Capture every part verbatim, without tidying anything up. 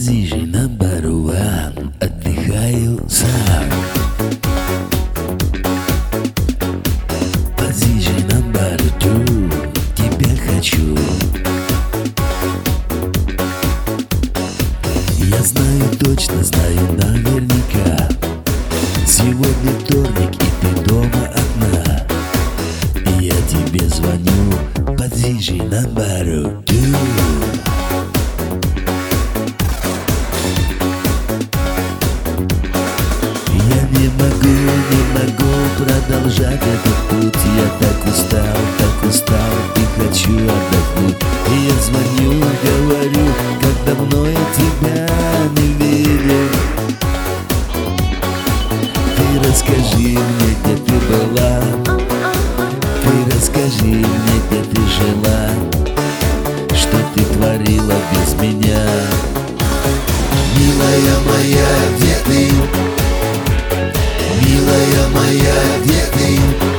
Позже number one, отдыхаю сам. Позже number two, тебя хочу. Я знаю точно, знаю наверняка, сегодня вторник и ты дома одна. И я тебе звоню, позже number two. Не могу, не могу продолжать этот путь. Я так устал, так устал и хочу отдохнуть. И я звоню, говорю, как давно я тебя не видел. Ты расскажи мне, где ты была. Ты расскажи мне, где ты жила. Что ты творила без меня. Милая моя, где ты? Милая моя, где ты?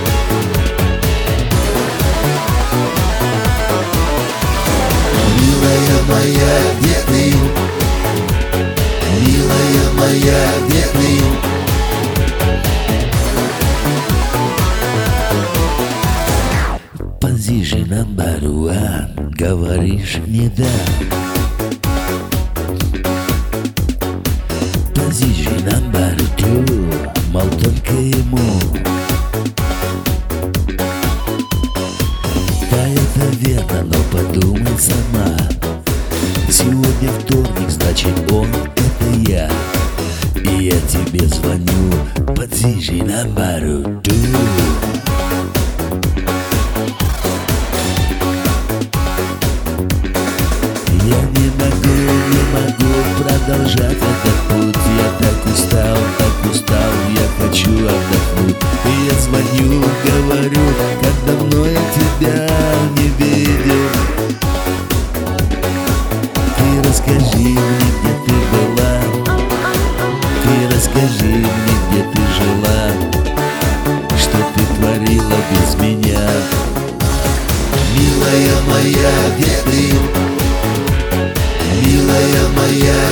Милая моя, где ты? Милая моя, где ты? Позже number one, говоришь не да. Позже number two, мол, только ему. Да, это верно, но подумай сама. Сегодня вторник, значит он — это я. И я тебе звоню, позже number two. Я не могу, не могу продолжать этот путь. Я так устал, так устал, я хочу отдохнуть. И я звоню, говорю, как давно я тебя не видел. Ты расскажи мне, где ты была. Ты расскажи мне, где ты жила. Что ты творила без меня. Милая моя, где ты? Милая моя,